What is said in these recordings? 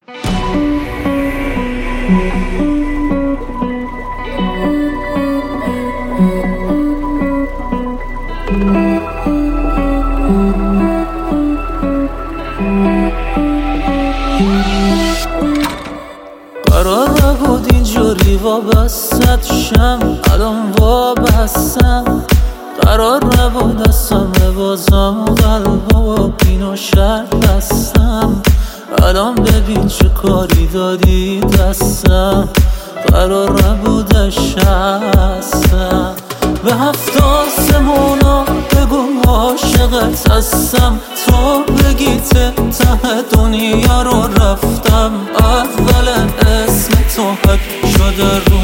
قرار نبود اینجوری وابستت شم، الان وابستم. قرار نبود دستم ببازم و قلبم و بین و شرط بستم. الان ببین چه کاری دادی دستم، قرار نبودش هستم. به 7 آسمونا بگو عاشقت هستم، تو بگی ته دنیا رو رفتم. اولا اسم تو حک شده رو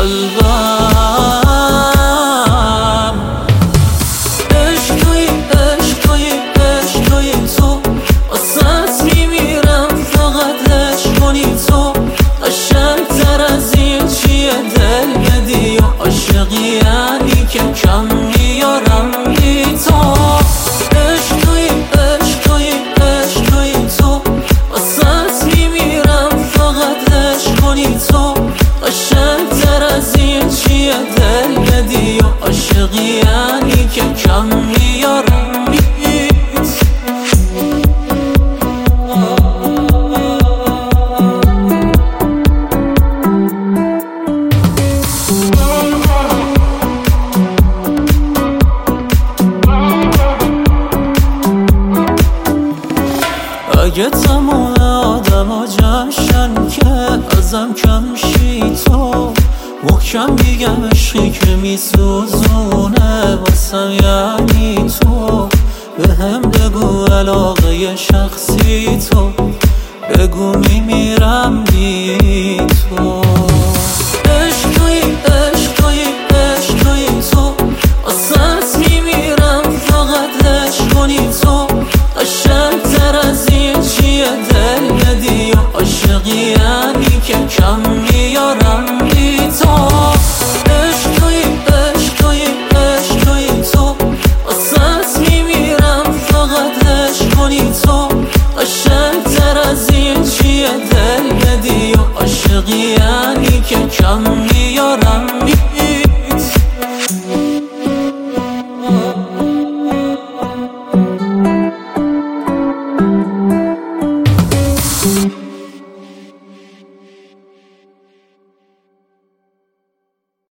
قلبم. عشق توی تو، واسه میمیرم فقط عشق کنی تو. قشنگتر از این چیه دل بدی و عاشقی یعنی که کم میارم بی تو. عشق توی تو، واسه میمیرم فقط عشق کنی تو. قشنگتر از این چیه دل بدی و عاشقی یعنی که کم میارم بی تو. اگه تمام آدم ها جمشن که ازم کم شی تو، محکم بگم عشقی که میسوزونه واسم یعنی تو. به هم بگو علاقه شخصی تو، بگو میمیرم بی تو. عشق توی تو، واسه میمیرم فقط عشق کنی تو.